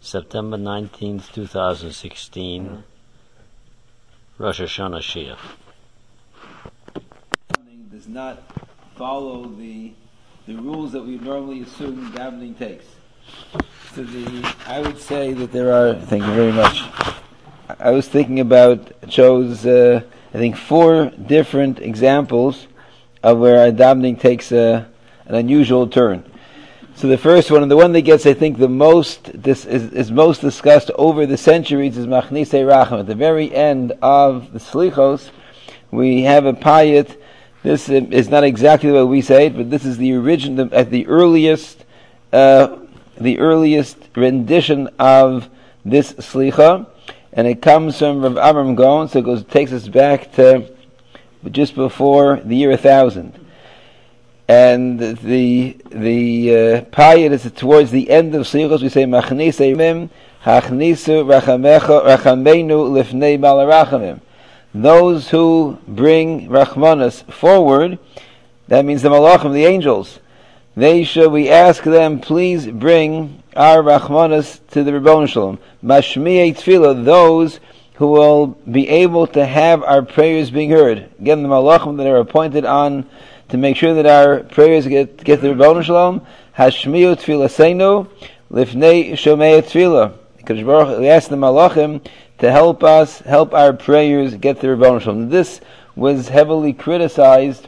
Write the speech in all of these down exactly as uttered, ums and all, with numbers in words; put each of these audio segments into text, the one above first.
September nineteenth, two thousand sixteen, Rosh Hashanah Shia. Does not follow the the rules that we normally assume davening takes. So the I would say that there are. Thank you very much. I was thinking about chose uh, I think four different examples of where our davening takes a, an unusual turn. So the first one, and the one that gets, I think, the most, this is, is most discussed over the centuries, is Machnise Rachem. At the very end of the Slichos, we have a payat. This is not exactly the way we say it, but this is the original, at the earliest, uh, the earliest rendition of this Slicha, and it comes from Rav Amram Gaon, so it goes, takes us back to just before the year one thousand. And the the uh, payat is towards the end of Slichos. We say Machnise Mim Hachnisu Rachamecha Rachamenu Lifnei Balarachamim. Those who bring Rachmanas forward, that means the Malachim, the angels. They should. We ask them, please bring our Rachmanas to the Ribono Shalom. Mashmiei Tefillah, those who will be able to have our prayers being heard. Again, the Malachim that are appointed on to make sure that our prayers get get the Ribono Shalom. Hashmiu Tfilaseinu Lifnei Shomei Tfilah. Because we ask the Malachim to help us, help our prayers get the Ribono Shalom. This was heavily criticized,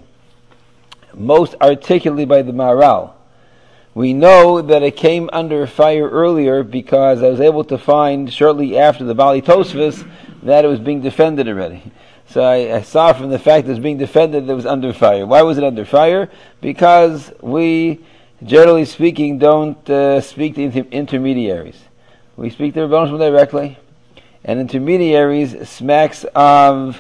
most articulately by the Maharal. We know that it came under fire earlier because I was able to find shortly after the Bali Tosfos that it was being defended already. So I, I saw from the fact that it was being defended that it was under fire. Why was it under fire? Because we, generally speaking, don't uh, speak to inter- intermediaries. We speak to Ribono Shalom directly, and intermediaries smacks of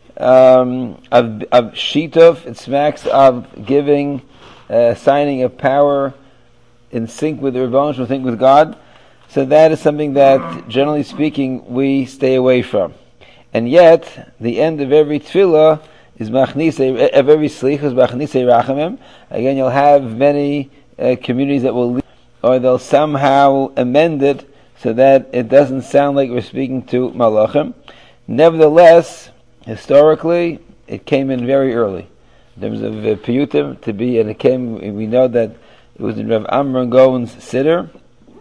um, of, of shituf. It smacks of giving, uh, signing of power in sync with the Ribono Shalom, in sync with God. So that is something that, generally speaking, we stay away from. And yet, the end of every tefillah is machnise, of every slicha is machnise rachamim. Again, you'll have many uh, communities that will leave, or they'll somehow amend it so that it doesn't sound like we're speaking to malachim. Nevertheless, historically, it came in very early. In terms of uh, piyutim, to be, and it came, we know that it was in Rav Amram Gaon's siddur.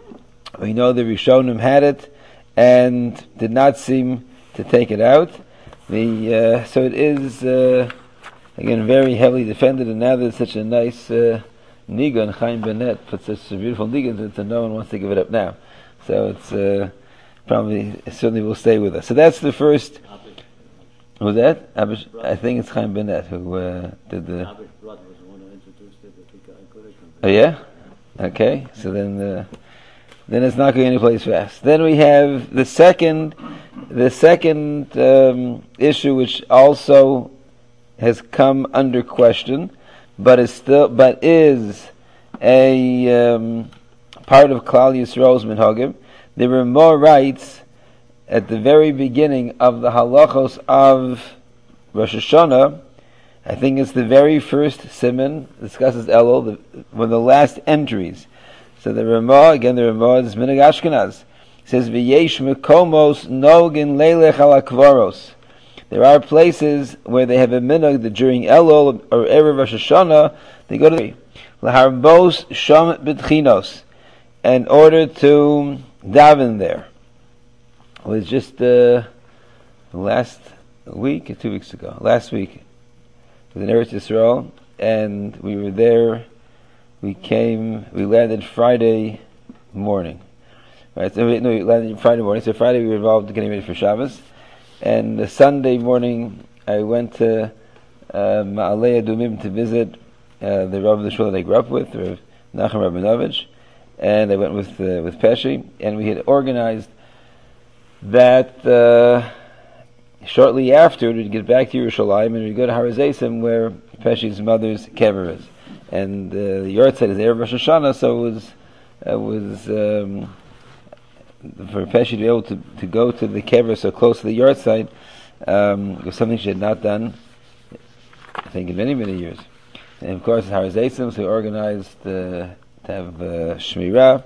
We know the Rishonim had it, and did not seem to take it out. The uh, so it is uh, again very heavily defended, and now there's such a nice uh, nigun. Chaim Bennett put such a beautiful nigun that no one wants to give it up now. So it's uh, probably it certainly will stay with us. So that's the first. Who's that? I think it's Chaim Bennett who uh, did the. Oh yeah, okay. So then. Uh, Then it's not going any place fast. Then we have the second, the second um, issue, which also has come under question, but is still, but is a um, part of Klal Yisrael's minhagim. The Ramah writes at the very beginning of the halachos of Rosh Hashanah. I think it's the very first siman discusses Elul, the, one of the last entries. So the Ramah, again the Ramah is Minhag Ashkenaz. It says, V'yesh mekomos nogin leilech al akvaros. There are places where they have a minhag that during Elul or Erev Rosh Hashanah, they go to the Laharbos Sham B'tchinos in order to daven there. It was just uh, last week, or two weeks ago, last week, with Eretz Yisrael, and we were there. We came, we landed Friday morning. Right, so we, no, we landed Friday morning. So Friday we were involved in getting ready for Shabbos. And the Sunday morning I went to Ma'alei Adumim to visit uh, the Rav of the shul that I grew up with, Rav Nachum Rabinovich. And I went with uh, with Pesci. And we had organized that uh, shortly after we'd get back to Yerushalayim and we'd go to Har HaZeisim where Pesci's mother's kever is. And uh, the Yortzeit is there of Rosh Hashanah, so it was, it was um, for Pesci to be able to, to go to the kever so close to the Yortzeit um, was something she had not done, I think, in many, many years. And of course, Har HaZeisim, so we organized uh, to have uh, Shmirah,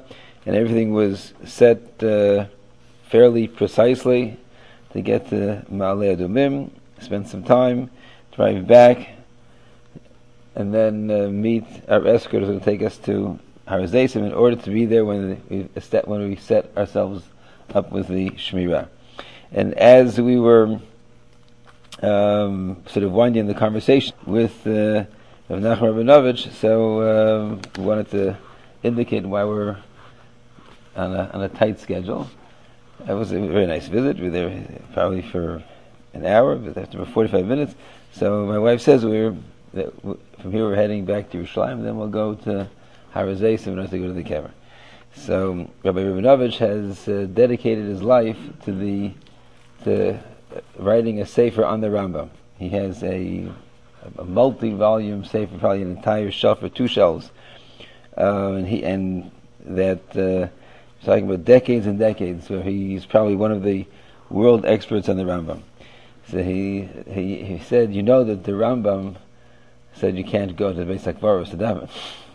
and everything was set uh, fairly precisely to get to Ma'aleh Adumim, spend some time, drive back, and then uh, meet our escort who's going to take us to Har Zeisim in order to be there when we set, when we set ourselves up with the Shmirah. And as we were um, sort of winding the conversation with uh, Rav Nachman Rabinovich, so um, we wanted to indicate why we're on a, on a tight schedule. It was a very nice visit. We were there probably for an hour, but after about forty-five minutes. So my wife says we were that from here we're heading back to Yerushalayim, and then we'll go to Har Zeisim and to go to the Kever. So Rabbi Rabinovich has uh, dedicated his life to the to writing a sefer on the Rambam. He has a, a multi-volume sefer, probably an entire shelf or two shelves, uh, and he and that uh, he's talking about decades and decades. So he's probably one of the world experts on the Rambam. So he he he said, you know that the Rambam said you can't go to the Beis HaKvaros to daven.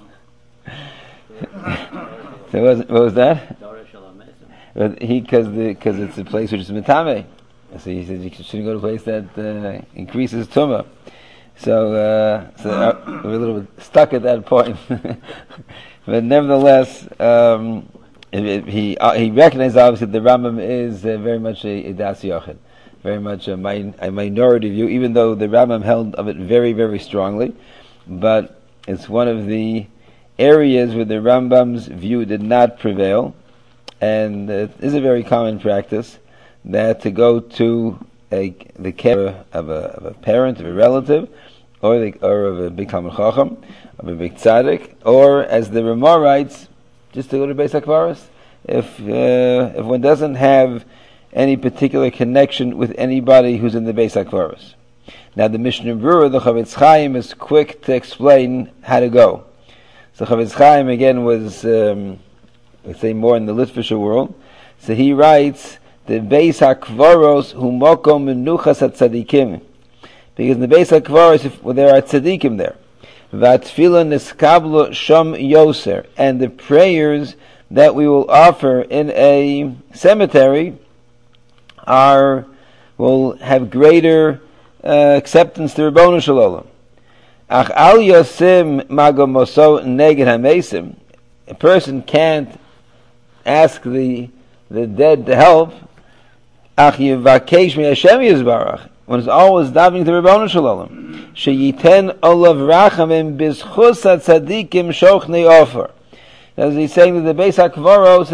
So what was, what was that? But he, because because it's a place which is mitame. So he said you shouldn't go to a place that uh, increases tumah. So, uh, so uh, we're a little bit stuck at that point. But nevertheless, um, it, it, he uh, he recognized obviously that the Rambam is uh, very much a, a das yochid, very much a, min- a minority view, even though the Rambam held of it very, very strongly. But it's one of the areas where the Rambam's view did not prevail, and it is a very common practice that to go to a, the care of a, of a parent, of a relative, or, the, or of a big Talmid Chacham, of a big tzaddik, or as the Ramah writes, just to go to Beis HaKvaros. If uh, if one doesn't have any particular connection with anybody who's in the Beis HaKvaros. Now the Mishnah Berurah, the Chavetz Chaim, is quick to explain how to go. So Chavetz Chaim again was, um, let's say, more in the Litvischer world. So he writes, the Beis HaKvaros hu mokom menuchas hatzadikim, because in the Beis HaKvaros well, there are tzadikim there. V'atfila niskablo sham yoser, and the prayers that we will offer in a cemetery are will have greater uh, acceptance to Ribono Shel Olam. Ach al yosim magomoso neged hamesim, a person can't ask the the dead to help. Ach yivakesh mi Hashem yizbarach, one is always davening to Ribono Shel Olam. Sheyiten olav rachamim bizchus hatzadikim shochnei ofer. As he's saying that the Beis HaKvaros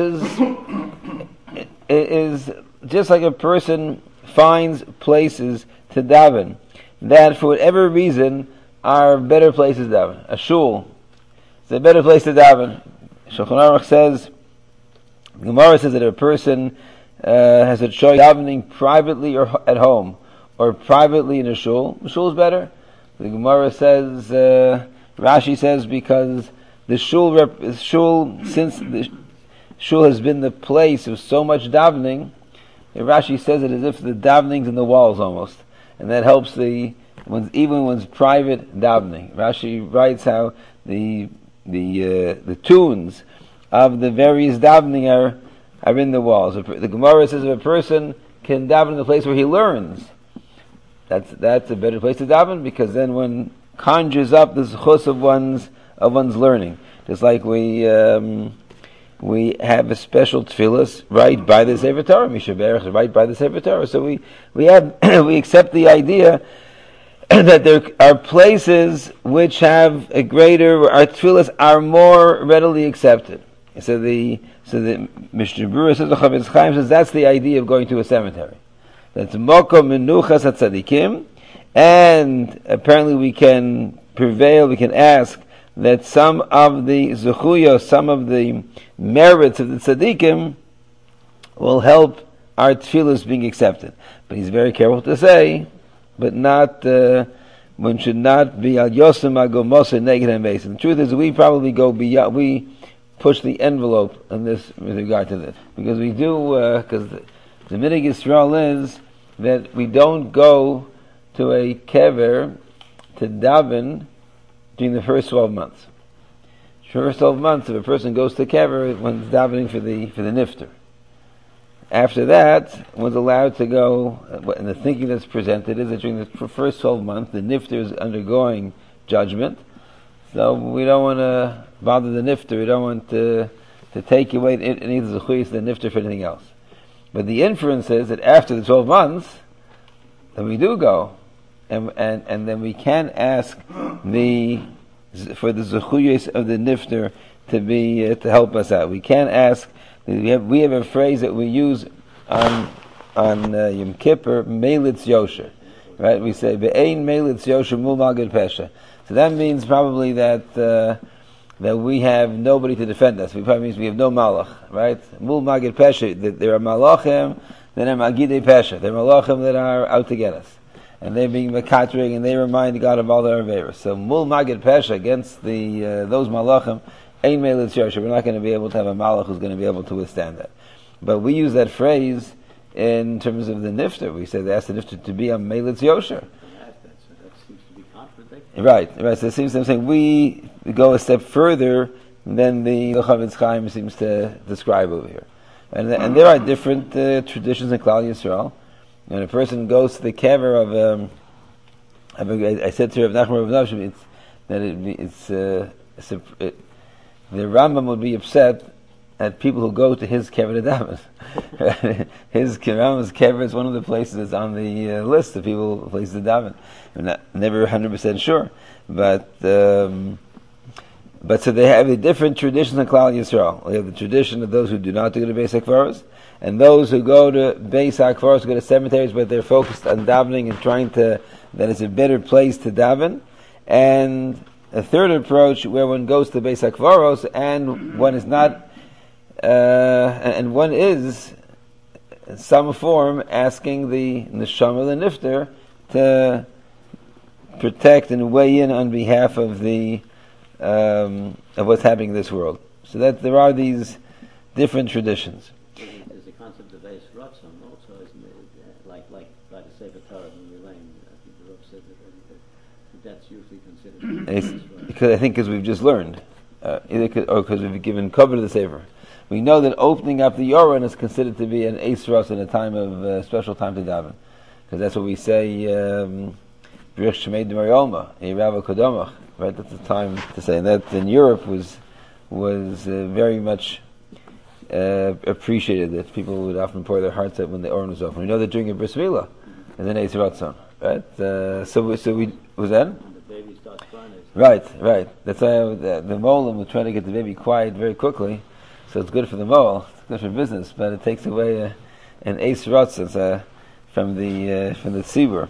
is is just like a person finds places to daven that for whatever reason are better places to daven. A shul is a better place to daven. Shulchan Aruch says, Gemara says that a person uh, has a choice davening privately or at home, or privately in a shul. The shul is better. The Gemara says, uh, Rashi says, because the shul, rep, shul, since the shul has been the place of so much davening, Rashi says it as if the davening's in the walls almost, and that helps the one's, even one's private davening. Rashi writes how the the uh, the tunes of the various davening are are in the walls. The Gemara says if a person can daven in the place where he learns, that's that's a better place to daven, because then one conjures up the zechus of one's of one's learning. Just like we um, we have a special tefillas right by the Sefer Torah, Misha Berach is right by the Sefer Torah. So we we have we accept the idea that there are places which have a greater, our tefillas are more readily accepted. So the so the Mishnah Berurah says, the Chavetz Chaim says that's the idea of going to a cemetery. That's mokom menuchas hatzadikim, and apparently we can prevail, we can ask that some of the zechuyos, some of the merits of the tzaddikim will help our tefillas being accepted. But he's very careful to say, but not, uh, one should not be al yosem agomosa neged hamesim. The truth is, we probably go beyond, we push the envelope on this with regard to this. Because we do, because uh, the, the minig Yisrael is that we don't go to a kever to daven during the first twelve months. first twelve months, if a person goes to kever, one's davening for the for the nifter. After that, one's allowed to go, and the thinking that's presented is that during the first twelve months, the nifter is undergoing judgment. So we don't want to bother the nifter. We don't want to to take away any of the zechuyos the nifter for anything else. But the inference is that after the twelve months, then we do go, and and and then we can ask the for the zechuyos of the nifter to be uh, to help us out. We can ask. We have we have a phrase that we use on on uh, Yom Kippur, Melitz Yosher, right? We say Be'ein Melitz Yosher Mul Magid Pesha. So that means probably that uh, that we have nobody to defend us. It probably means we have no malach, right? Mul Magid Pesha. That there are malachim, that are Magidei Pesha. There are malachim that are out to get us, and they're being makatrig, and they remind God of all their averos. So Mul Magid Pesha against the uh, those malachim. Ein Melitz Yosher. We're not going to be able to have a malach who's going to be able to withstand that. But we use that phrase in terms of the nifter. We say they ask the nifter to be a Melitz Yosher. That seems to be contradictory. Right, right. So it seems to be saying we go a step further than the Chavetz Chaim seems to describe over here. And, and there are different uh, traditions in Klal Yisrael. When a person goes to the kever of, um, of a, I said to Rav Nachman Rav Nashim, it's that it, it's, uh, it's a, it, the Rambam would be upset at people who go to his kever to daven. His Rambam's kever is one of the places that's on the uh, list of people places to daven. I'm not never one hundred percent sure, but um, but so they have a different tradition in Klal Yisrael. They have the tradition of those who do not go to Beis HaKvaros, and those who go to Beis HaKvaros, go to cemeteries, but they're focused on davening and trying to that it's a better place to daven. And a third approach where one goes to Beis HaKvaros and one is not, uh, and one is in some form asking the neshama, the nifter, to protect and weigh in on behalf of the um, of what's happening in this world. So that there are these different traditions. There's a concept of Eis Ratzon also, isn't it? Like like by the Sefer Torah in Relaine, I think the Rav said that, that that's usually considered. Because I think, because we've just learned, uh, either cause, or because we've given cover to the Sefer, we know that opening up the Yoron is considered to be an Eis Ratzon, a time of uh, special time to daven, because that's what we say. Um, Right, that's the time to say. And that in Europe was was uh, very much uh, appreciated. That people would often pour their hearts out when the Oren was open. We know that during a bris milah is an Eis Ratzon, right? Uh, so, we, so we was that? When the baby starts crying. Right, right. That's why the, the molim will try to get the baby quiet very quickly. So it's good for the mole, it's good for business, but it takes away a, an Eis Ratzon uh, from the uh, from the tzibur.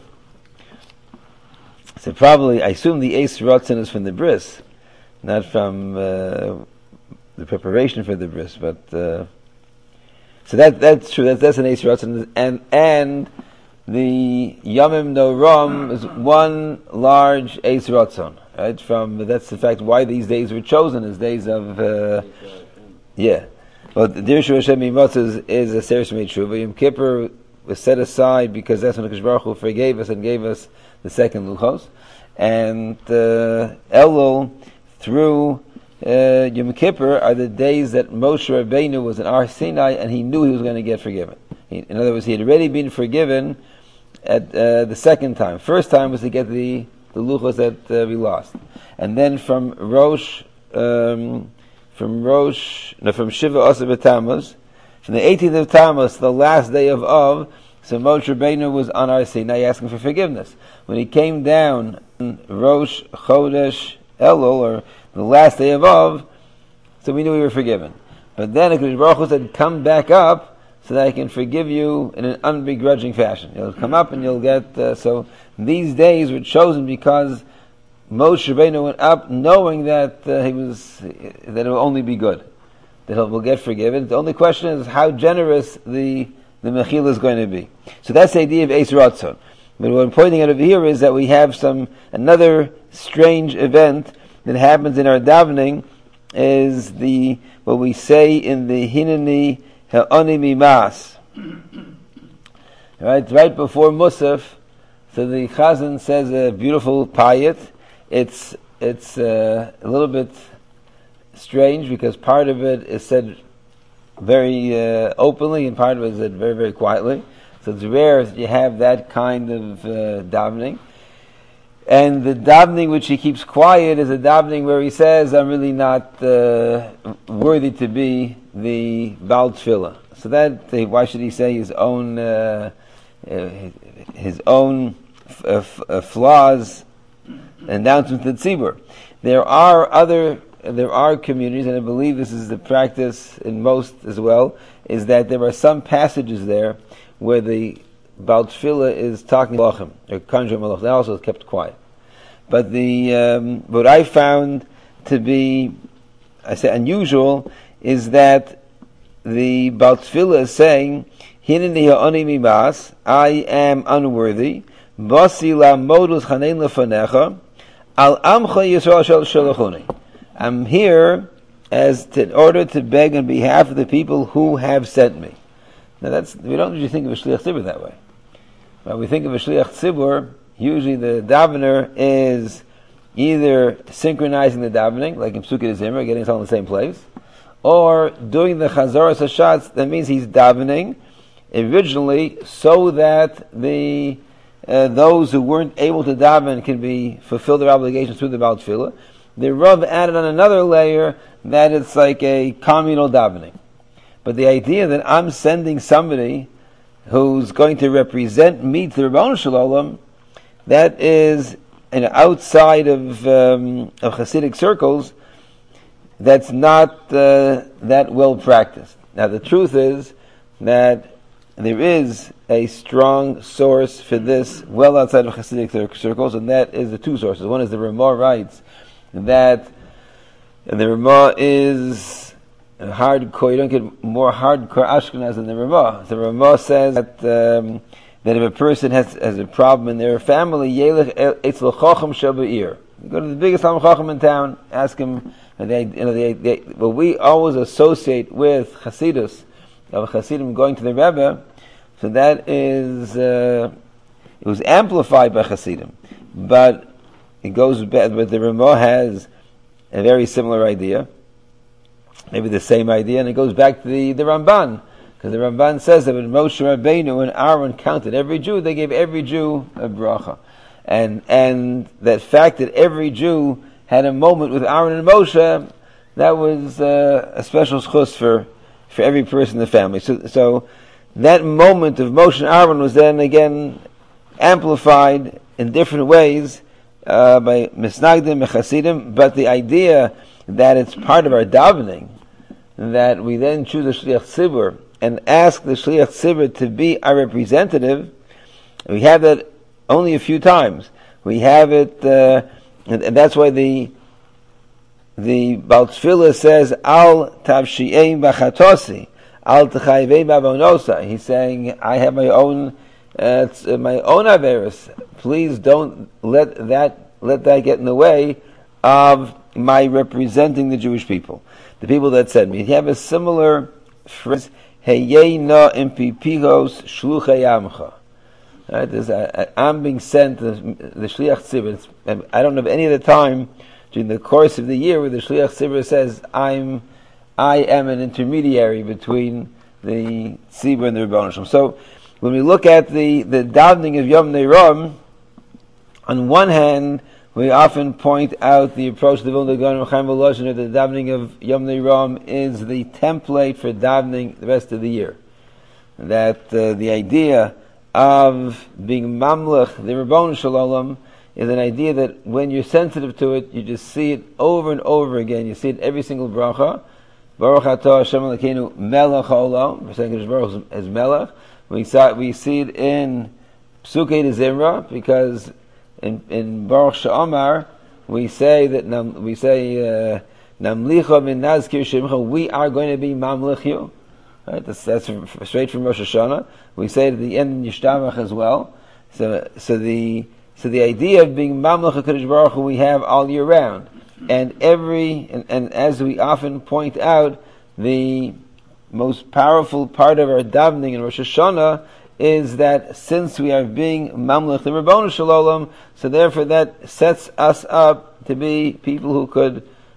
So probably, I assume the Eis Ratzon is from the bris, not from uh, the preparation for the bris. But uh, so that that's true. That's, that's an Eis Ratzon, and and the Yamim Noram is one large Eis Ratzon. Right? From that's the fact why these days were chosen as days of uh, yeah. Well, the Dirshu Hashem Yimatzah is, is a Seres Meitzshuva. Yom Kippur was set aside because that's when the Baruch Hu forgave us and gave us the second Luchos, and uh, Elul through uh, Yom Kippur are the days that Moshe Rabbeinu was in Har Sinai and he knew he was going to get forgiven. He, in other words, he had already been forgiven at uh, the second time. First time was to get the, the Luchos that uh, we lost, and then from Rosh, um, from Rosh, no, from Shiva Asar B'Tammuz, from the eighteenth of Tammuz, the last day of Av. So Moshe Rabbeinu was on Har Sinai asking for forgiveness. When he came down on Rosh Chodesh Elul, or the last day of Av, so we knew we were forgiven. But then HaKadosh Baruch Hu said, come back up so that I can forgive you in an unbegrudging fashion. You'll come up and you'll get... Uh, so these days were chosen because Moshe Rabbeinu went up knowing that uh, he was that it will only be good, that he will get forgiven. The only question is how generous the... the mechila is going to be. So that's the idea of Eis Ratzon. But what I'm pointing out over here is that we have some another strange event that happens in our davening is the what we say in the Hineni Ha'ani Mimas. Right, right before Musaf, so the Chazan says a beautiful payet. It's it's uh, a little bit strange because part of it is said very uh, openly and part of it is said very, very quietly. So it's rare that you have that kind of uh, davening. And the davening which he keeps quiet is a davening where he says, I'm really not uh, worthy to be the Baal Tefillah. So that, why should he say his own uh, his own f- f- uh, flaws, announcement to the tzibur? There are other, there are communities, and I believe this is the practice in most as well, is that there are some passages there where the Baal Tefillah is talking Malachim, or Kanjah Malach, that also is kept quiet. But the um, what I found to be, I say unusual, is that the Baal Tefillah is saying, Hineni ha'oni mimas, I am unworthy, Basi la modus chanein lefanecha, al amcha Yisrael shel shalachuni. I'm here as to, in order to beg on behalf of the people who have sent me. Now that's, we don't usually think of a shliach tzibur that way. When we think of a shliach tzibur, usually the davener is either synchronizing the davening, like in Psukei Zimra, getting us all in the same place, or doing the Chazaras Hashatz. That means he's davening originally so that the uh, those who weren't able to daven can be fulfill their obligations through the Baal Tefillah. The Rav added on another layer that it's like a communal davening. But the idea that I'm sending somebody who's going to represent me to the Rebbeinu Shalom, that is, you know, outside of um, of Hasidic circles, that's not uh, that well practiced. Now the truth is that there is a strong source for this well outside of Hasidic circles, and that is the two sources. One is the Ramah writes that the Ramah is hardcore. You don't get more hardcore Ashkenaz than the Ramah. The Ramah says that um, that if a person has has a problem in their family, Yelech Eitzel Chacham Shabba'ir. You go to the biggest Talmid Chacham in town, ask him. And they, you know, they, they, what we always associate with Hasidus, of Hasidim going to the Rebbe, so that is, uh, it was amplified by Hasidim. But it goes back, but the Ramah has a very similar idea, maybe the same idea, and it goes back to the, the Ramban, because the Ramban says that when Moshe Rabbeinu and Aaron counted every Jew, they gave every Jew a bracha. And, and that fact that every Jew had a moment with Aaron and Moshe, that was uh, a special schus for, for every person in the family. So, so that moment of Moshe and Aaron was then again amplified in different ways uh, by Misnagdim, Mechasidim, but the idea that it's part of our davening, that we then choose a Shliach Tzibur and ask the Shliach Tzibur to be our representative, we have that only a few times. We have it... Uh, And, and that's why the the Baal Tefillah says Al Tavshi'ein B'Chatosi, Al T'chayvei B'Avonosa. He's saying, I have my own uh, my own averis. Please don't let that let that get in the way of my representing the Jewish people, the people that sent me. You have a similar phrase, Heyena impipihos shluchei amcha. Right, a, a, I'm being sent the, the Shliach Tzibur. I don't know any other time during the course of the year where the Shliach Tzibur says, I'm, I am an intermediary between the Tzibur and the Rebbeinu Shalom. So, when we look at the, the davening of Yom Neirom, on one hand, we often point out the approach of the Vilna Gaon Chaim Volozhin, that the davening of Yom Neirom is the template for davening the rest of the year. That uh, the idea of being mamlech, the Rebbeinu Shalom, is an idea that when you're sensitive to it, you just see it over and over again. You see it every single bracha. Baruch atah Hashem Elokeinu melech haolam. We're saying Baruch as melech. We saw we see it in Psukei Zimra, because in in Baruch She'amar we say that nam, we say namlicha min nazkir shemcha. We are going to be mamlech you. Right, that's, that's straight from Rosh Hashanah. We say it at the end in Yishtamach as well. So, so the so the idea of being Mamlech HaKadosh Baruch Hu we have all year round, and every and, and as we often point out, the most powerful part of our davening in Rosh Hashanah is that since we are being Mamlech the Rebbeinu Shalom, so therefore that sets us up to be people who could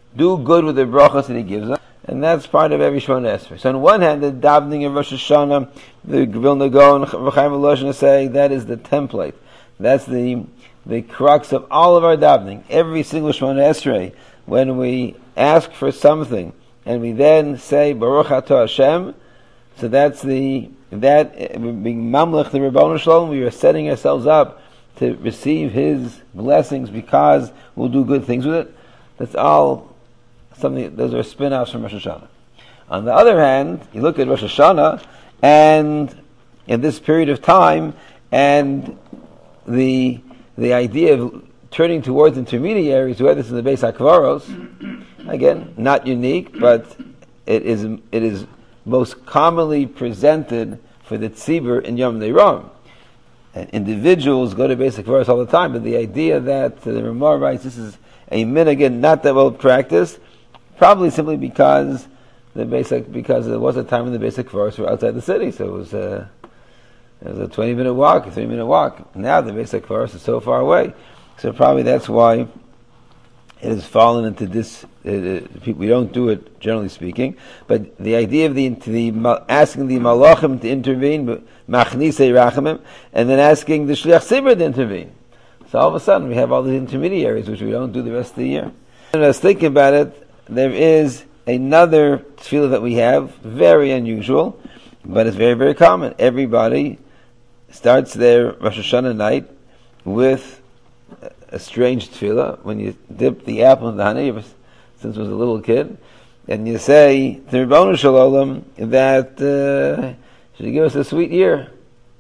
do good with the brachas that he gives us, and that's part of every Shemona Esrei. So on one hand, the davening of Rosh Hashanah, the Vilna Gaon, V'chaim Volozhin say that is the template. That's the the crux of all of our davening. Every single Shemona Esrei, when we ask for something, and we then say Baruch Atah Hashem, so that's the that being Mamlech the Rebbeinu Shalom, we are setting ourselves up to receive His blessings because we'll do good things with it. That's all something. Those are spin-offs from Rosh Hashanah. On the other hand, you look at Rosh Hashanah, and in this period of time, and the the idea of turning towards intermediaries, whether this is the Beis HaKvaros, again, not unique, but it is it is most commonly presented for the tzibur in Yom Neirom. And individuals go to Beis HaKvaros all the time, but the idea that uh, the Ramah writes this is a minhag not that well practiced, probably simply because the basic because there was a time when the Beis HaKvaros were outside the city, so it was a it was a twenty minute walk, a three minute walk. Now the Beis HaKvaros is so far away, so probably that's why it has fallen into this. Uh, we don't do it generally speaking, but the idea of the, the asking the malachim to intervene, machnise rachamim, and then asking the shliach tzibur to intervene. So all of a sudden we have all these intermediaries which we don't do the rest of the year. And I was thinking about it. There is another tefillah that we have, very unusual, but it's very very common. Everybody starts their Rosh Hashanah night with a strange tefillah. When you dip the apple in the honey, since I was a little kid, and you say to Rebbeinu Shalom that uh, should give us a sweet year.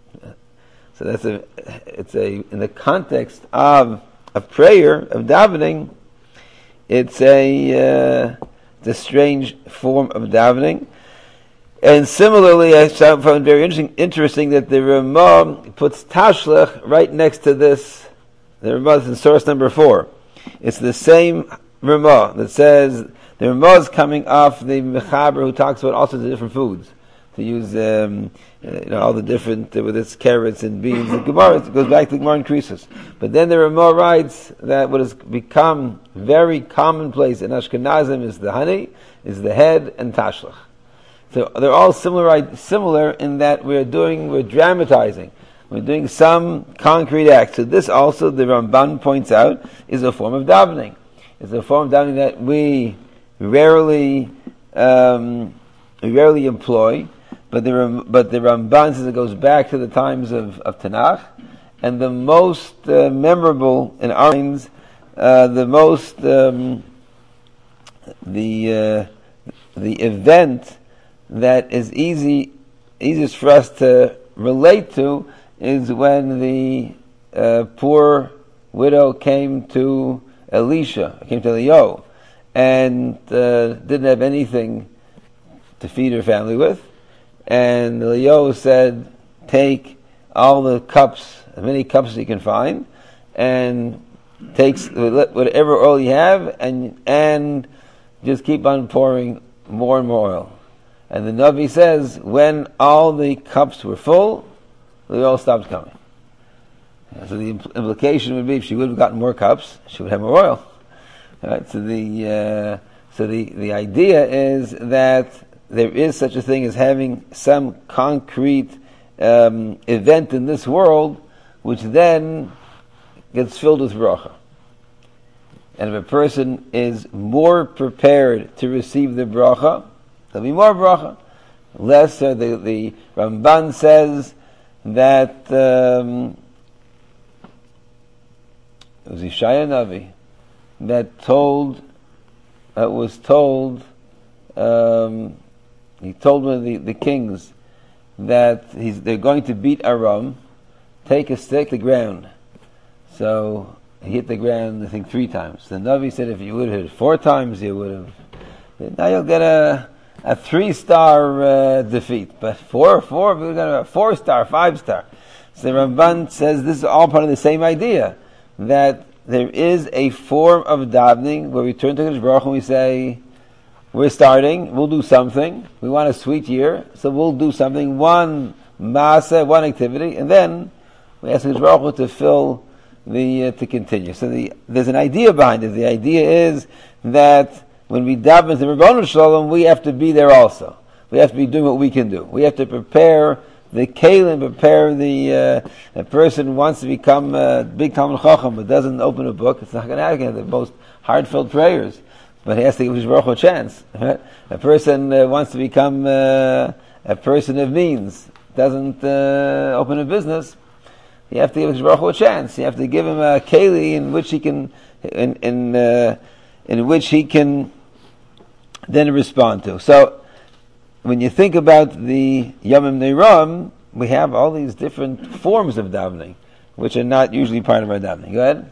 So that's a, it's a, in the context of of prayer, of davening, it's a, uh, it's a strange form of davening. And similarly, I found very interesting, interesting that the Ramah puts Tashlech right next to this. The Ramah is in source number four. It's the same Ramah that says, the Ramah is coming off the Mechaber who talks about all sorts of different foods. To use um, uh, you know, all the different, uh, with its carrots and beans. The Gemara, it goes back to the Gemara and Krisus. But then the Ramah writes that what has become very commonplace in Ashkenazim is the honey, is the head, and Tashlech. So they're all similar, similar in that we're doing, we're dramatizing. We're doing some concrete act. So this also, the Ramban points out, is a form of davening. It's a form of davening that we rarely, um, we rarely employ. But the but the Ramban says it goes back to the times of, of Tanakh, and the most uh, memorable in our minds, uh, the most um, the uh, the event that is easy easiest for us to relate to is when the uh, poor widow came to Elisha, came to Eliyahu, and uh, didn't have anything to feed her family with. And Eliyahu said, take all the cups, as many cups as you can find, and takes whatever oil you have, and and just keep on pouring more and more oil. And the Navi says, when all the cups were full, the oil stopped coming. So the impl- implication would be, if she would have gotten more cups, she would have more oil. All right, so the uh, so the, the idea is that there is such a thing as having some concrete um, event in this world, which then gets filled with bracha. And if a person is more prepared to receive the bracha, there'll be more bracha. Less, uh, the, the Ramban says that um, it was Yeshaya Navi that told, that was told. Um, He told one of the, the kings that he's, they're going to beat Aram, take a stick to the ground. So he hit the ground, I think, three times. The Navi said if you would have hit it four times, you would have. Now you'll get a a three-star uh, defeat. But four, four, we're going to have four-star, five-star. So the Ramban says this is all part of the same idea, that there is a form of davening where we turn to Kadosh Baruch Hu and we say, we're starting, we'll do something, we want a sweet year, so we'll do something, one maaseh, one activity, and then we ask Kadosh Baruch Hu to fill the, uh, to continue. So the, there's an idea behind it. The idea is that when we daven to Ribono Shalom, we have to be there also. We have to be doing what we can do. We have to prepare the kelim, prepare the, uh, a person who wants to become a big Talmid Chacham but doesn't open a book, it's not going to happen. The most heartfelt prayers. But he has to give his Baruch Hu a chance. A person uh, wants to become uh, a person of means, doesn't uh, open a business, you have to give his Baruch Hu a chance. You have to give him a keli in which he can, in in, uh, in which he can then respond to. So, when you think about the Yomim Neiram, we have all these different forms of davening, which are not usually part of our davening. Go ahead.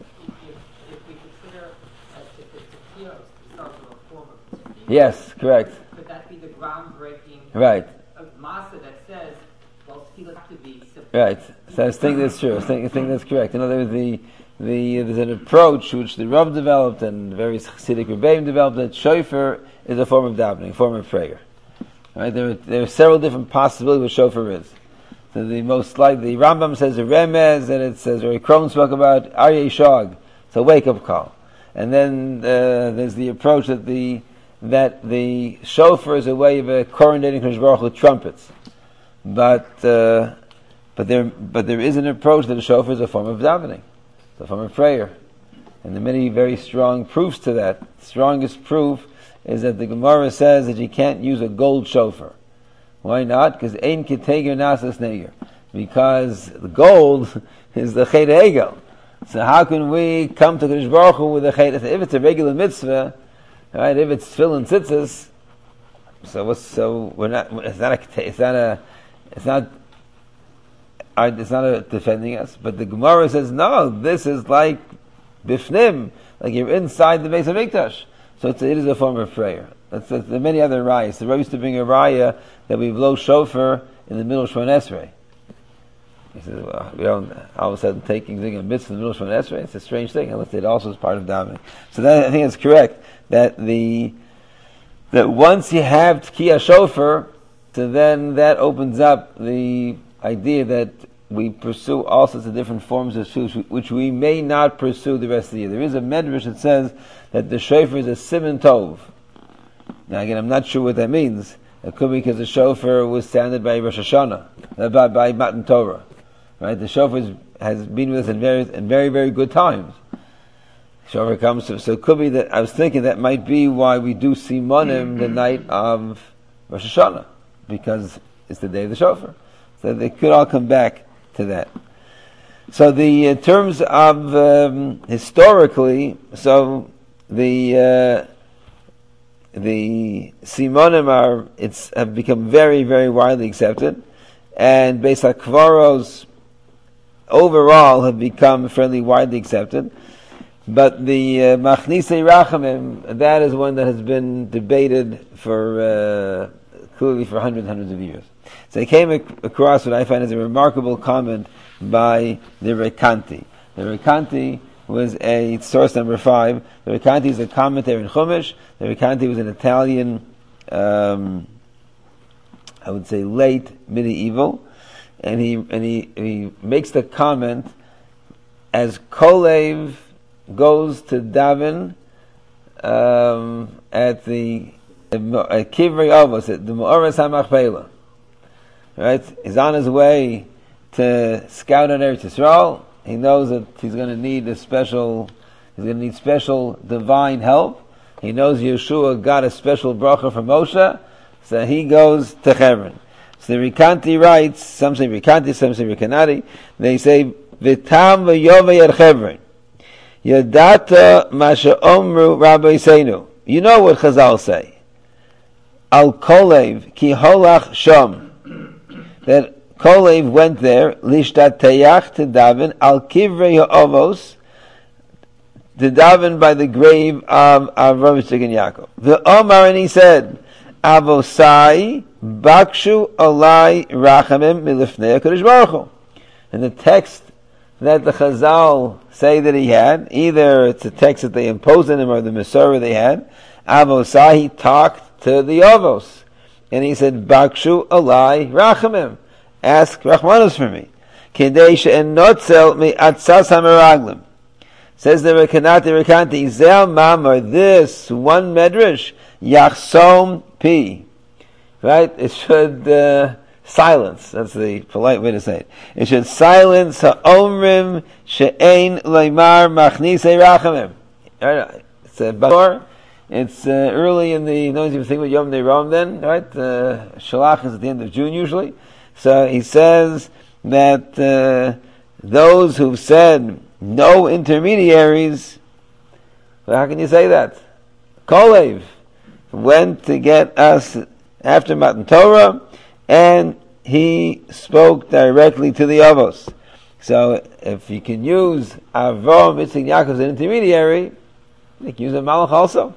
Yes, correct. Could that be the groundbreaking right. of Masa that says, well, tefillah have to be simple? Right. So I think that's true. I think, I think that's correct. In other words, the, the, there's an approach which the Rav developed and various Chassidic Rebbeim developed that shofar is a form of davening, a form of prayer. Right? There, are, there are several different possibilities what shofar is. So the most likely, the Rambam says a remez, and it says, or Kron spoke about Aryeh Shog. It's a wake-up call. And then uh, there's the approach that the that the shofar is a way of uh, coronating Kodesh Baruch Hu with trumpets, but uh, but there but there is an approach that the shofar is a form of davening, it's a form of prayer, and there are many very strong proofs to that. The strongest proof is that the Gemara says that you can't use a gold shofar. Why not? Because ein kiteger nasas neger, because the gold is the chet hegel. So how can we come to Kodesh Baruch Hu with a chet? If it's a regular mitzvah. Right, if it's tefillin tzitzis, so what's, so we're not, it's not a, it's not a, it's not, it's not a defending us, but the Gemara says, no, this is like bifnim, like you're inside the base of Mikdash. So it's, it is a form of prayer. That's, that's, there are many other rayas. The Rebbe used to bring a raya that we blow shofar in the middle of Shemon Esrei. He says, well, we don't, all of a sudden taking a mitzvah in the middle of Shemon Esrei, it's a strange thing, unless it also is part of davening. So that, I think it's correct. That the that once you have Tkiyah Shofar, so then that opens up the idea that we pursue all sorts of different forms of shofar, which we may not pursue the rest of the year. There is a medrash that says that the shofar is a siman tov. Now again, I'm not sure what that means. It could be because the shofar was sounded by Rosh Hashanah, uh, by, by Matan Torah. Right? The shofar is, has been with us in very, in very, very good times. Shofar comes to, so it could be that, I was thinking that might be why we do Simonim the night of Rosh Hashanah, because it's the day of the shofar. So they could all come back to that. So the, in terms of, um, historically, so the, uh, the Simonim are, it's, have become very, very widely accepted, and Beis HaKvaros overall have become fairly widely accepted. But the uh, Machnisei Rachamim, that is one that has been debated for uh, clearly for hundreds and hundreds of years. So I came ac- across what I find is a remarkable comment by the Rekanti. The Rekanti was a source number five. The Rekanti is a commentary in Chumash. The Rekanti was an Italian, um, I would say, late medieval, and he and he he makes the comment as Kolev goes to daven um, at the at Kivrei Avos, at the Me'oras HaMachpelah. Right? He's on his way to scout on Eretz Yisrael. He knows that he's going to need a special, he's going to need special divine help. He knows Yeshua got a special bracha from Moshe, so he goes to Hebron. So the Rekanti writes, some say Rekanti, some say Rekanati, they say, V'tam v'yovei at Hebron. Yadata masha omru Rabbi Seinu. You know what Chazal say. Al Kolev ki holach sham. That Kolev went there, lishtat tayach to daven, al kivrei ha'ovos, to daven by the grave of Avraham, Yitzchak, and Yaakov. The Omar, and he said, Avosai bakshu alai rachamim milifnei HaKadosh Baruch Hu. And the text that the Chazal say that he had, either it's a text that they imposed on him or the Masorah they had, Avosai, he talked to the Avos. And he said, Bakshu alai rachamim. Ask Rachmanos for me. Kedei she'en notzel mi atzas hameraglim. Says the Rekanati Rekanti, Zel Mamar, this one medrash, Yachsom Pi. Right? It should uh, silence. That's the polite way to say it. It should silence Ha'omrim She'ein Leimar Machnisei Rachamim. It's a Bator. It's uh, early in the, no one's even thinking about Yom Ne'erom then, right? Uh, Shalach is at the end of June usually. So he says that uh, those who've said no intermediaries, well, how can you say that? Kolev went to get us after Matan Torah, and he spoke directly to the Avos. So if you can use Avram, Yitzchak, Yaakov as an intermediary, you can use a Malach also.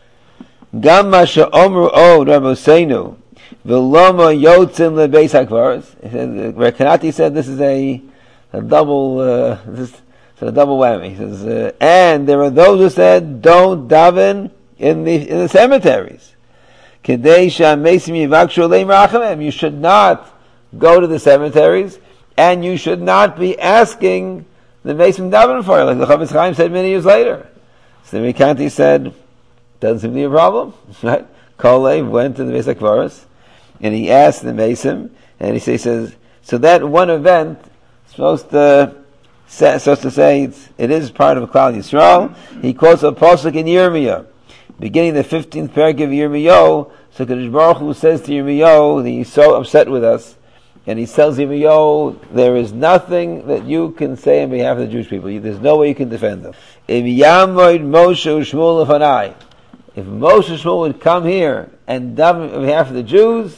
Gam ma she'omru od Rabbeinu v'loma yotzin lebeis hakvaros. Rekanati said this is a, a double uh, this is a double whammy. He says, uh, and there are those who said don't daven in the in the cemeteries. Kedei she'amesim yivakshu aleim rachamim. You should not go to the cemeteries, and you should not be asking the mesim daven for you, like the Chavetz Chaim said many years later. So the Rekanti said, doesn't seem to be a problem, right? Kolev went to the Beis HaKvaros, and he asked the Mesim, and he says, so that one event is supposed to, supposed to say it's, it is part of Klal Yisrael. He quotes a pasuk in Yirmiyah, beginning the fifteenth paragraph of Yirmiyah. So Kadosh Baruch Hu says to Yirmiyah that he's so upset with us, and he tells Yirmiyah, there is nothing that you can say on behalf of the Jewish people. There's no way you can defend them. If Yamoid Moshe U'Shmuel Lefanai, if Moshe and Shmuel would come here and daven on behalf of the Jews,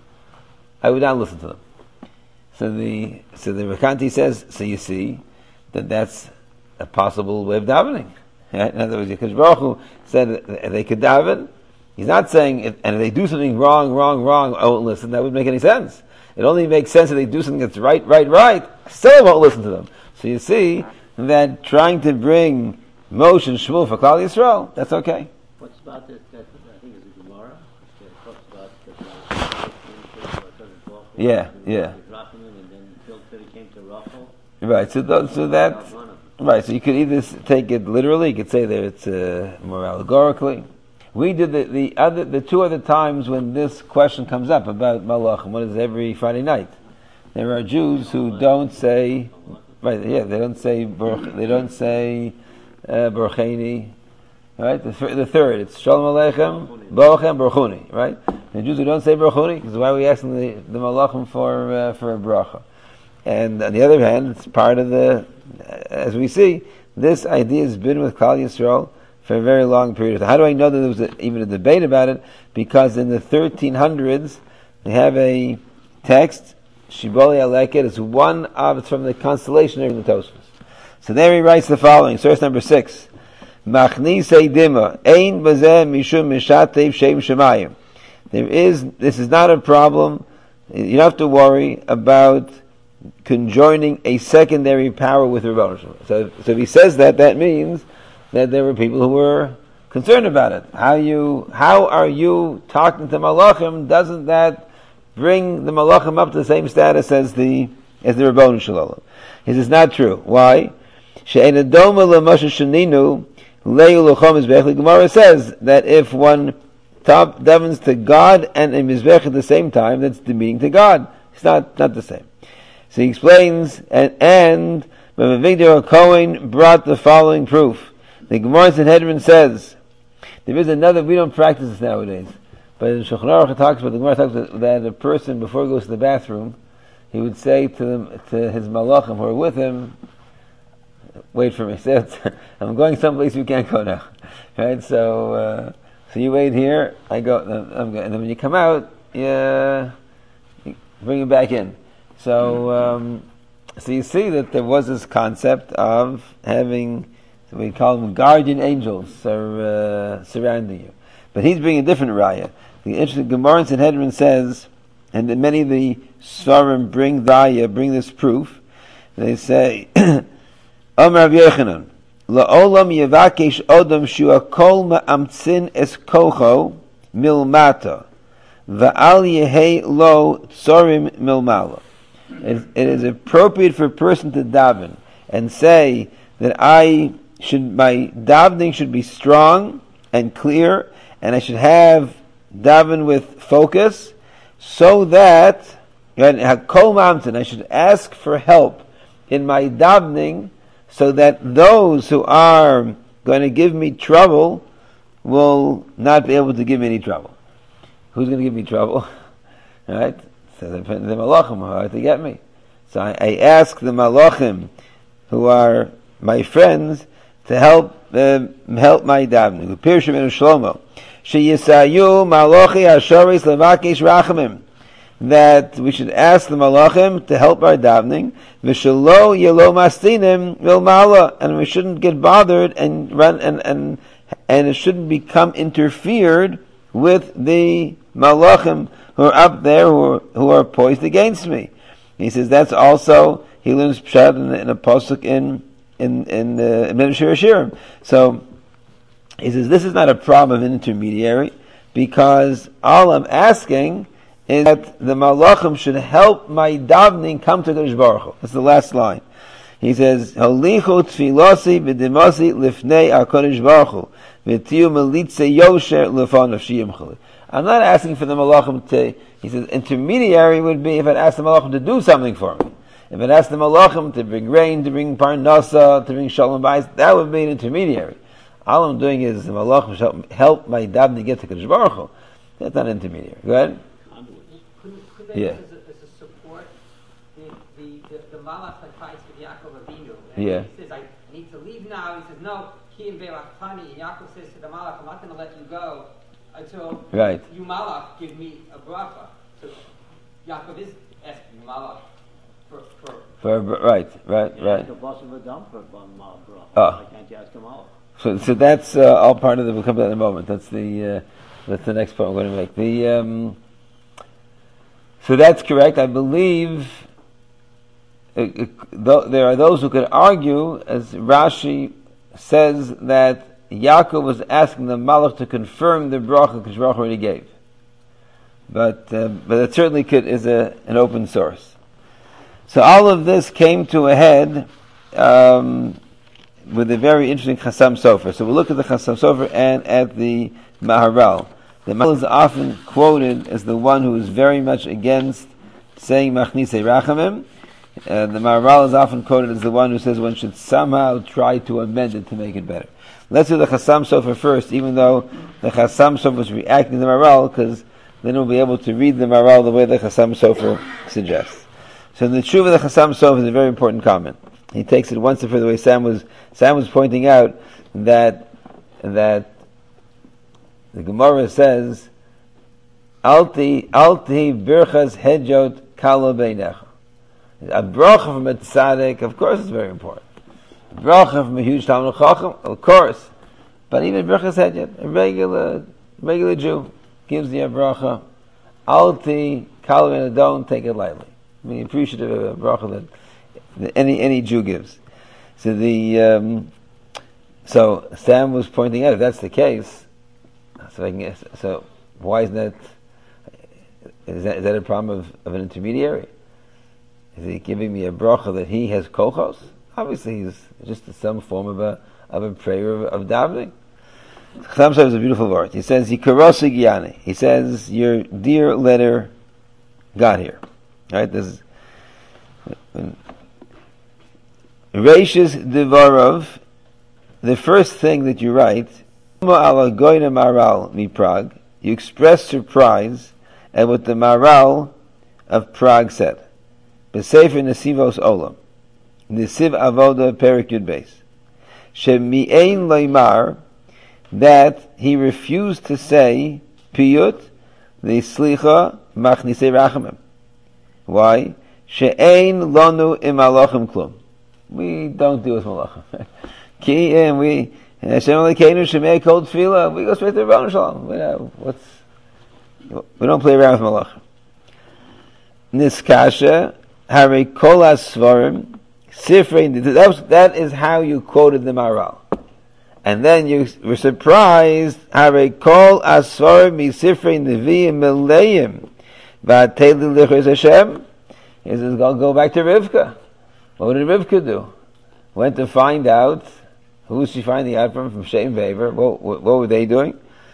I would not listen to them. So the so the Rekanti says, so you see that that's a possible way of davening. Right? In other words, Kadosh Baruch Hu said that they could daven. He's not saying, if, and if they do something wrong, wrong, wrong, I won't listen. That wouldn't make any sense. It only makes sense if they do something that's right, right, right. Still, I won't listen to them. So you see that trying to bring Moshe and Shmuel for Klal Yisrael, that's okay. What's about that, that, I think it's a Gemara, that talks about that the yeah, yeah. and then until he came to Rachel. Right, so, th- so that, right, so you could either take it literally, you could say that it's uh, more allegorically. We did the, the other, the two other times when this question comes up about Malach, and what is every Friday night. There are Jews who don't say, right, yeah, they don't say, they don't say, uh, Barucheni. Right, the, th- the third, it's Shalom Aleichem, Bochem, Baruchuni, right? The Jews who don't say Baruchuni, because why are we asking the, the Malachim for, uh, for a bracha? And on the other hand, it's part of the, as we see, this idea has been with Klal Yisrael for a very long period of time. How do I know that there was a, even a debate about it? Because in the thirteen hundreds, they have a text, Shibbolei Aleket, it's one of, it's from the constellation of the Tosfos. So there he writes the following, source number six. Machnisei dima ein bazeh mishum mishatev shem shemayim. There is, this is not a problem. You don't have to worry about conjoining a secondary power with Rebbeinu Shalom. So, so if he says that, that means that there were people who were concerned about it. How you, how are you talking to Malachim? Doesn't that bring the Malachim up to the same status as the as the Rebbeinu Shalom? He says, not true. Why? She'ein adoma l'moshe sheninu. The Gemara says that if one top davens to God and a mizbech at the same time, that's the meaning to God. It's not not the same. So he explains, and and Victor Cohen brought the following proof. The Gemara Sanhedrin says there is another. We don't practice this nowadays, but in Shulchan Aruch it talks about the Gemara talks about that a person before he goes to the bathroom, he would say to them to his malachim who are with him, wait for me. So I'm going someplace you can't go now, right? So, uh, so you wait here. I go, I'm going, and then when you come out, yeah, you bring him back in. So, um, so you see that there was this concept of having, so we call them guardian angels, sur, uh, surrounding you. But he's bringing a different raya. The interesting Gemara in Sanhedrin says, and many of the Svarim bring raya, bring this proof. They say. Amar Rav Yochanan, la'olam yevakesh odam shua kol ma'amtzin es kocho milmata, va'al yehei lo tzorim milmala. It is appropriate for a person to daven and say that I should my davening should be strong and clear, and I should have daven with focus, so that Hakol Mamtin, I should ask for help in my davening, so that those who are going to give me trouble will not be able to give me any trouble. Who's going to give me trouble? Right? So the, the malachim are to get me. So I, I ask the malachim, who are my friends, to help uh, help my davening. Pirshu ben Shlomo, sheyisayu malachi hashoris levakish rachamim, that we should ask the malachim to help our davening. V'shelo yelo mastinim vilmala, and we shouldn't get bothered and run and and and it shouldn't become interfered with the malachim who are up there, who are, who are poised against me. He says that's also, he learns pshat in, in a pasuk in in in the uh, Shir Hashirim. So he says this is not a problem of an intermediary, because all I'm asking is that the malachim should help my davening come to Kadosh Baruch Hu. That's the last line. He says, "Holichu tfilosi b'dimosi lifnei HaKadosh Baruch Hu v'tiu melitze yosher lefonav sheyimchali." I'm not asking for the malachim to, he says, intermediary would be if I'd ask the malachim to do something for me. If I'd ask the malachim to bring rain, to bring parnasa, to bring shalom bayis, that would be an intermediary. All I'm doing is the malachim should help, help my davening get to Kadosh Baruch Hu. That's not an intermediary. Go ahead. Could, could they, Yeah. as, a, as a support, the, the, the, the malach that fights with Yaakov Avinu, and Yeah. he says, I need to leave now. He says, no, ki im ve'lachtani, and Yaakov says to the malach, I'm not going to let you go until Right. you malach give me a bracha. So Yaakov is asking malach for, for For, right, right, Yeah, right. the boss of a dumper, one mile, bro. Oh. Why can't you ask them all? So, so that's uh, all part of the. We'll come to that in a moment. That's the. Uh, that's the next point we're going to make. The. Um, so that's correct. I believe. Uh, uh, th- there are those who could argue, as Rashi says, that Yaakov was asking the Malach to confirm the bracha because Baruch already gave. But uh, but it certainly could is a an open source. So all of this came to a head. Um, with a very interesting Chassam Sofer. So we'll look at the Chassam Sofer and at the Maharal. The Maharal is often quoted as the one who is very much against saying Machnise Rachamim. Uh, the Maharal is often quoted as the one who says one should somehow try to amend it to make it better. Let's do the Chassam Sofer first, even though the Chassam Sofer is reacting to the Maharal, because then we'll be able to read the Maharal the way the Chassam Sofer suggests. So the Tshuva of the Chassam Sofer is a very important comment. He takes it one step further. The way Sam was Sam was pointing out that that the Gemara says, "Alti alti birchas hedjot kalo beinecha." A bracha from a tzaddik, of course, is very important. A bracha from a huge Talmud Chacham, of course, but even birchas hedjot, a regular regular Jew gives you a bracha. Alti kalo beinecha, don't take it lightly. I mean, appreciative of a bracha that any any Jew gives. So the um, so Sam was pointing out, if that's the case, so I can guess, so why isn't that is that is that a problem of, of an intermediary? Is he giving me a bracha that he has kochos? Obviously, he's just some form of a of a prayer of, of davening. Chassam Sofer is a beautiful word. He says, "Yikarosig yani." He says, "Your dear letter got here." Right? This is. Reishis Devarov, the first thing that you write, Maral Prague, you express surprise at what the Maral of Prague said. B'Sefer Nesivos Olam, Nesiv Avoda Perik Yud Beis, Shemi'ein Leimar, that he refused to say Piyut, the Slicha Machnise Rachamim. Why? She'ein Lonu Im Alochem Klum. We don't do with malachim. Ki and we Hashem Elokeinu Shemei Kol Tefillah. We go straight to Rebbeinu Shalom. We know what's we don't play around with malachim. Niskasha Hare Kol Asvarim Sifrei. That that is how you quoted the Maharal, and then you were surprised. Hare Kol Asvarim Misifrei Neviim Meleim Va'Teli Lichos Hashem. He says, "Go go back to Rivka." What did Rivka do? Went to find out Who does she find the ad from? From Shem Vever. What, what, what were they doing?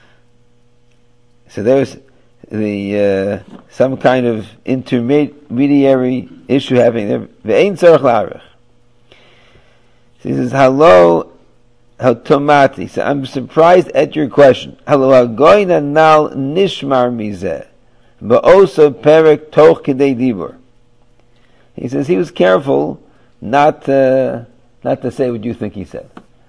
So there's the uh, some kind of intermediary issue happening there. Ve'ein tzarich la'arich. So he says, "Hello, tomati." So I'm surprised at your question. Hello, hagoyna nal nishmar mizeh, ba'osa perek toch kedei dibur. He says he was careful not uh, not to say what you think he said.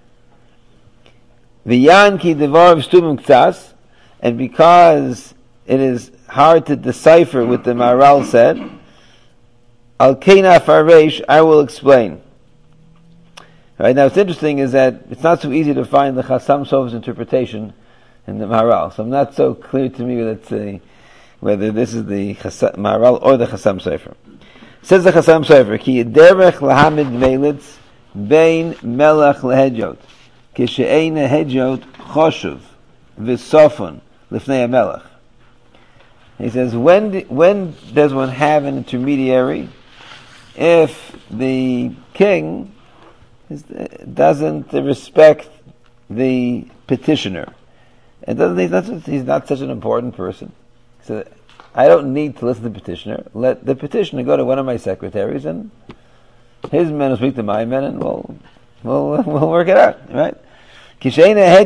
V'yan ki devar v'stumim k'tzas, and because it is hard to decipher what the Maharal said, al keina faresh, I will explain. Right now, what's interesting is that it's not so easy to find the Chassam Sofer's interpretation in the Maharal. So I'm not so clear to me that uh, whether this is the Chassa, Maharal or the Chassam Sofer. Says the Chassam Sofer, ki derech lahamid melitz bein melech lehedjot, kishe'eina hedjot choshuv v'sofon lifnei melech. He says, when do, when does one have an intermediary if the king is, doesn't respect the petitioner? It doesn't, he's, not, he's not such an important person. So I don't need to listen to the petitioner. Let the petitioner go to one of my secretaries, and his men will speak to my men, and we'll we'll, we'll work it out, right? That's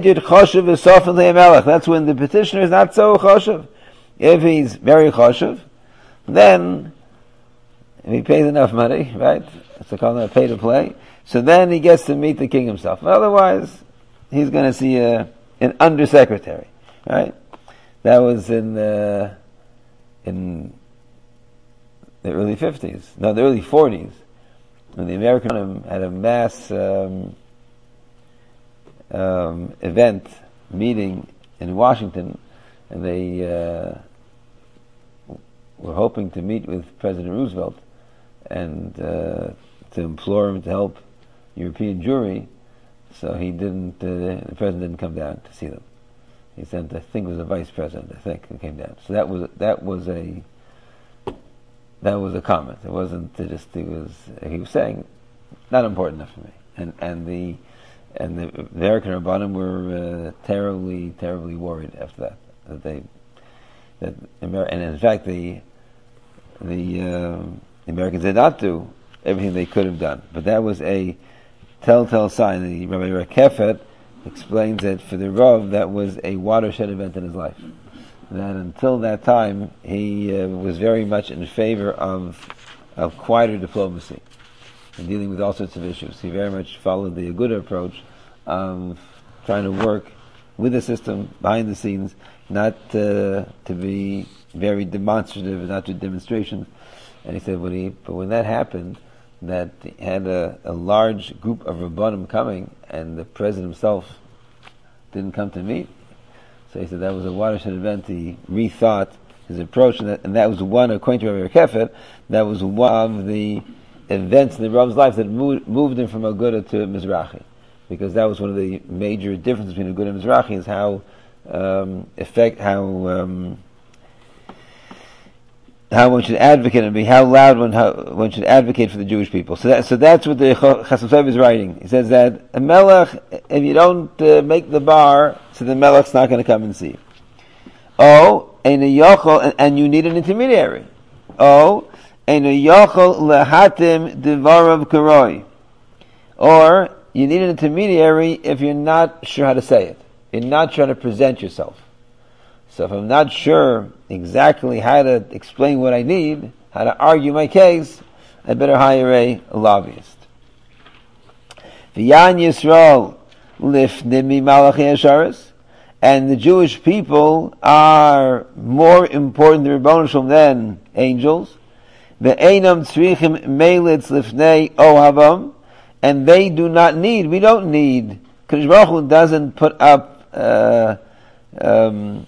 when the petitioner is not so choshev. If he's very choshev, then if he pays enough money, right? It's a call of pay to play. So then he gets to meet the king himself. Otherwise, he's going to see a, an undersecretary, right? That was in uh, in the early fifties, no, the early forties, when the American had a mass um, um, event meeting in Washington, and they uh, were hoping to meet with President Roosevelt and uh, to implore him to help European Jewry. So he didn't. Uh, the president didn't come down to see them. He sent, I think it was the vice president, I think, who came down. So that was that was a that was a comment. It wasn't just it was he was saying not important enough for me. And and the and the American Rabbanim were uh, terribly terribly worried after that that they that Amer- and in fact the the um, Americans did not do everything they could have done. But that was a telltale sign. The Rabbi Rakefet explains that for the Rav, that was a watershed event in his life. That until that time, he uh, was very much in favor of of quieter diplomacy and dealing with all sorts of issues. He very much followed the Aguda approach of trying to work with the system behind the scenes, not uh, to be very demonstrative and not do demonstrations. And he said, when he, but when that happened, that he had a, a large group of Rabbanim coming, and the president himself didn't come to meet. So he said that was a watershed event. He rethought his approach, and that, and that was one, according to Rabbi Rakefet, that was one of the events in the Rav's life that moved, moved him from Aguda to Mizrahi. Because that was one of the major differences between Aguda and Mizrahi, is how um, effect, how um, how one should advocate and be how loud one how one should advocate for the Jewish people. So that so that's what the Chassam Sofer is writing. He says that a melech, if you don't uh, make the bar, so the melech's not going to come and see. Oh, and a yochel, and, and you need an intermediary. Oh, and a yochel lehatim devarav karoi, or you need an intermediary if you're not sure how to say it. You're not sure how to present yourself. So if I'm not sure exactly how to explain what I need, how to argue my case, I better hire a, a lobbyist. V'yan Yisrael lifnei malachi hasharis, and the Jewish people are more important to Ribono Shel Olam than angels. Ve'einam tzrichim melitz lifnei ohavam, and they do not need, we don't need, Kadosh Baruch Hu doesn't put up uh, um,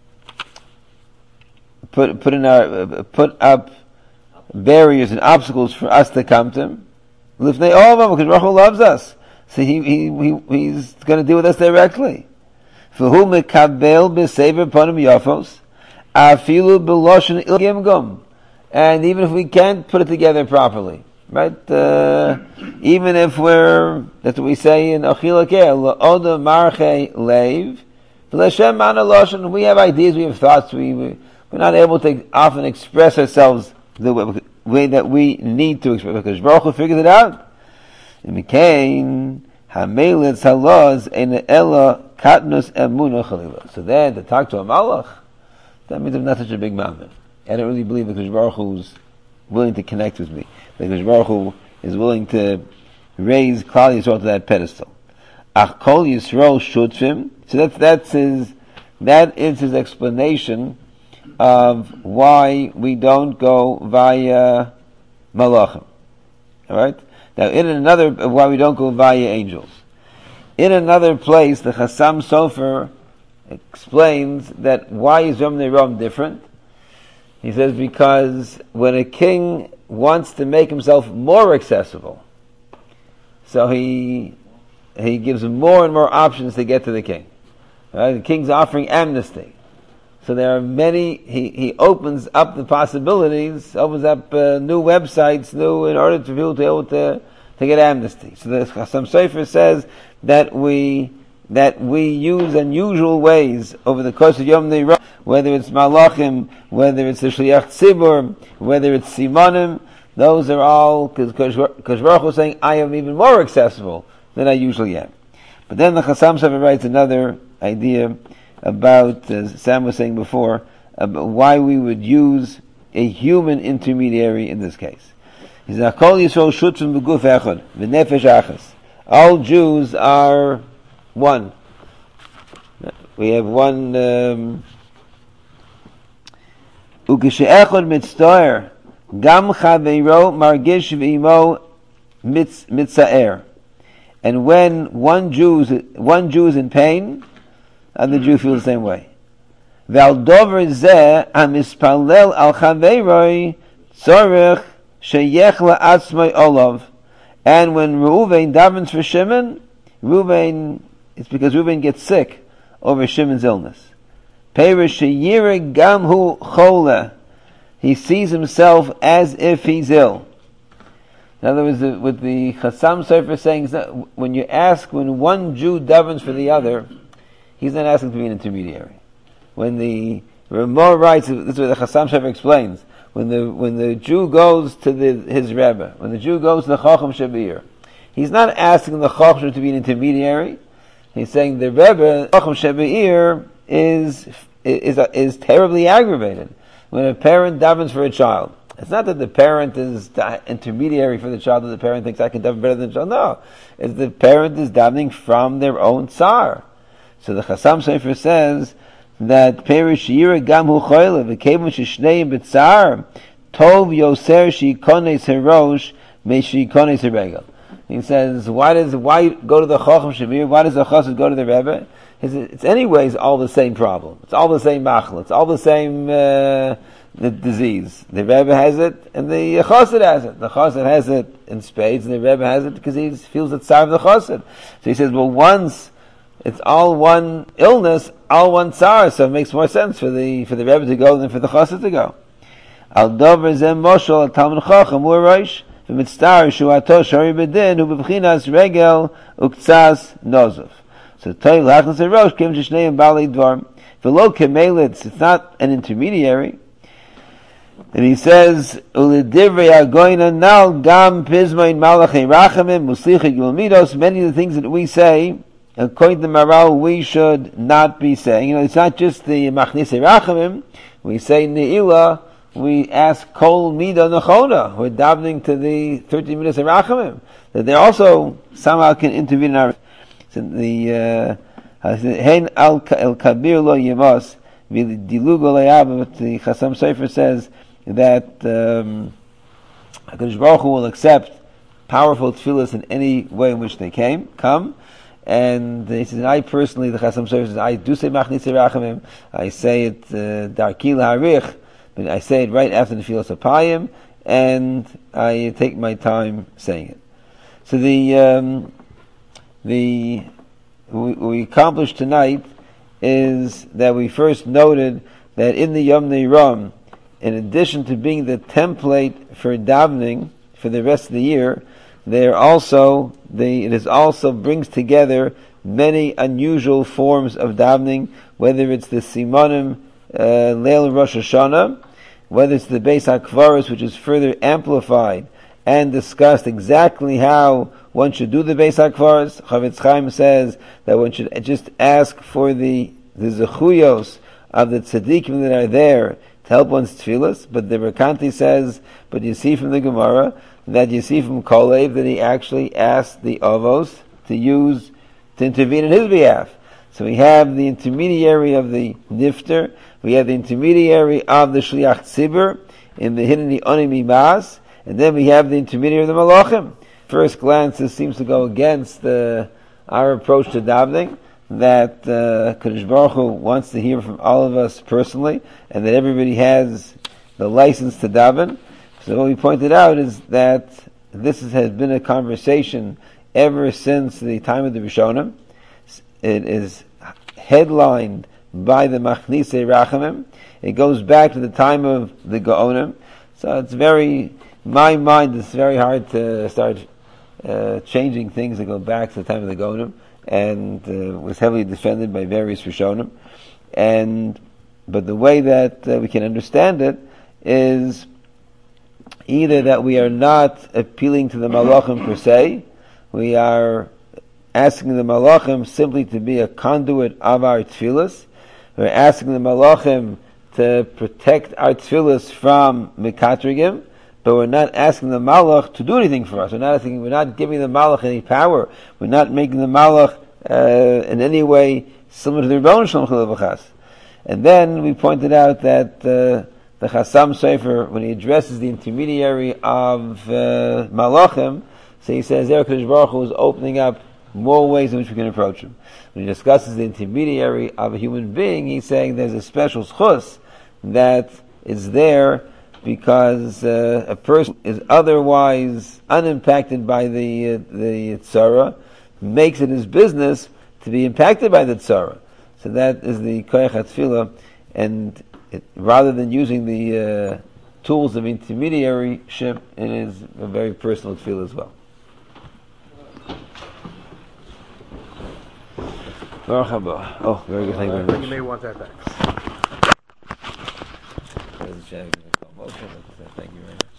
put put in our uh, put up barriers and obstacles for us to come to him. Lifnei ohavam, Kadosh Baruch Hu loves us, so he he, he he's going to deal with us directly. V'hu mekabel b'sever panim yafos, afilu b'loshen il gimgum, and even if we can't put it together properly, right? Uh, even if we're, that's what we say in Achila Ker, La'oda Marche Leiv, L'Hashem Mana Loshen, we have ideas, we have thoughts, we, we, we're not able to often express ourselves the way, way that we need to express, because Baruch Hu figures it out. And Mikain, Hamelitz Halaz, Ein Ella Katnus Emuna Chalila. So then, to talk to a Malach, that means I'm not such a big mammoth. I don't really believe that Baruch Hu's willing to connect with me. That Baruch Hu is willing to raise Klal Yisrael to that pedestal. Ach Kol Yisrael Shutzim. So that's, that's his, that is his explanation of why we don't go via Malachim. Alright? Now, in another, why we don't go via angels. In another place, the Chassam Sofer explains that why is Yom Ne'erom different? He says because when a king wants to make himself more accessible, so he he gives more and more options to get to the king. Right? The king's offering amnesty. So there are many, he, he opens up the possibilities, opens up uh, new websites, new, in order for people to be able to, to get amnesty. So the Chassam Sofer says that we, that we use unusual ways over the course of Yom Ne'erom, whether it's Malachim, whether it's the Shliach Tzibur, whether it's Simonim, those are all, because Baruch Hu is saying, I am even more accessible than I usually am. But then the Chassam Sofer writes another idea about, as Sam was saying before, about why we would use a human intermediary in this case. He says, Kol Yisrael shutzim b'guf echad, v'nefesh achas. All Jews are one. We have one, um, Ukeshe'echad mitztoer, gam chaveiro margish v'imo mitza'er. And when one Jew, one Jew is in pain, and the Jew feels the same way. V'al dover zeh hamispalel al chaveiroi tzorech sheyech la'atzmai olav. And when Reuven davens for Shimon, Reuven, it's because Reuven gets sick over Shimon's illness. Perish sheyireh gam hu chole. He sees himself as if he's ill. In other words, the, what the Chassam Sofer is saying is that when you ask, when one Jew davens for the other, he's not asking to be an intermediary. When the Ramah writes, this is what the Chassam Sofer explains, when the when the Jew goes to the, his Rebbe, when the Jew goes to the Chacham Shabir, he's not asking the Chacham to be an intermediary. He's saying the Rebbe, Chacham Shabir, is is is terribly aggravated when a parent davens for a child. It's not that the parent is the intermediary for the child, and the parent thinks I can daven better than the child. No, it's the parent is davening from their own tsar. So the Chassam Sofer says that Perish Yira Gam Hu Choyle V'Kevim Sheshneim B'Tzar Tov Yoser Shikones Herosh Me Shikones Heregel. He says, why does why go to the Chacham Shabir? Why does the Chassid go to the Rebbe? It's anyways all the same problem. It's all the same machla. It's all the same uh, the disease. The Rebbe has it, and the Chassid has it. The Chassid has it in spades, and the Rebbe has it because he feels the tsar of the Chassid. So he says, well, once it's all one illness, all one tsar, so it makes more sense for the for the Rebbe to go than for the Chassid to go. Al dover zem moshel al talmud chacham u'rosh v'mitztar shuato shari bedin hu b'bchinas regel uktzas nozov. So toil lachnas erosh kim sheshneim bali dvar v'lo kemelitz. It's not an intermediary. And he says, "Ulidivrei agoyna nal gam pizmoin malachei rachamim muslichei gilmidos." Many of the things that we say, according to Maral, we should not be saying. You know, it's not just the machnise rachamim. We say ne'ilah. We ask kol mida nechona. We're davening to the thirteen minutes of rachamim. That they also somehow can intervene in our. So the hein al kabir lo yemos v'dilugo le'abba. But the Chassam Sofer says that um, HaKadosh Baruch Hu will accept powerful tefillas in any way in which they came come. And he says, I personally, the Chassam Sofer says, I do say Machnise Rachamim. I say it Darki L'Harich, but I say it right after the Tefillas Apayim, and I take my time saying it. So the um, the what we accomplished tonight is that we first noted that in the Yom Ne'erom, in addition to being the template for davening for the rest of the year, there also the it is also brings together many unusual forms of davening, whether it's the Simonim uh, Leil Rosh Hashanah, whether it's the Beis HaKvaros, which is further amplified and discussed exactly how one should do the Beis HaKvaros. Chavetz Chaim says that one should just ask for the the zechuyos of the tzaddikim that are there to help one's tefillas, but the Rekanti says, but you see from the Gemara that you see from Kolev that he actually asked the Avos to use to intervene in his behalf. So we have the intermediary of the Nifter, we have the intermediary of the Shliach Tzibur in the Hineni Onim Imas, and then we have the intermediary of the Malachim. First glance, this seems to go against uh, our approach to davening, that uh, Kadosh Baruch Hu wants to hear from all of us personally, and that everybody has the license to daven. So what we pointed out is that this has been a conversation ever since the time of the Rishonim. It is headlined by the Machnise Rachamim. It goes back to the time of the Gaonim. So it's very, in my mind, it's very hard to start uh, changing things that go back to the time of the Gaonim, and uh, was heavily defended by various Rishonim. And but the way that uh, we can understand it is either that we are not appealing to the Malachim per se, we are asking the Malachim simply to be a conduit of our tefillas. We're asking the Malachim to protect our tefillas from Mekatrigim, but we're not asking the Malach to do anything for us. We're not asking, we're not giving the Malach any power. We're not making the Malach uh, in any way similar to the Rebbeinu Shalom Chilul V'chas. And then we pointed out that uh, the Chassam Sofer, when he addresses the intermediary of uh, Malachim, so he says there Kadosh Baruch Hu is opening up more ways in which we can approach him. When he discusses the intermediary of a human being, he's saying there's a special schus that is there because uh, a person is otherwise unimpacted by the uh, the tzara, makes it his business to be impacted by the tzara. So that is the koyach hatfilah, and it, rather than using the uh, tools of intermediaryship, it is a very personal tefillah as well. Oh, very good. Thank you very much. You may want that back. Thank you very much.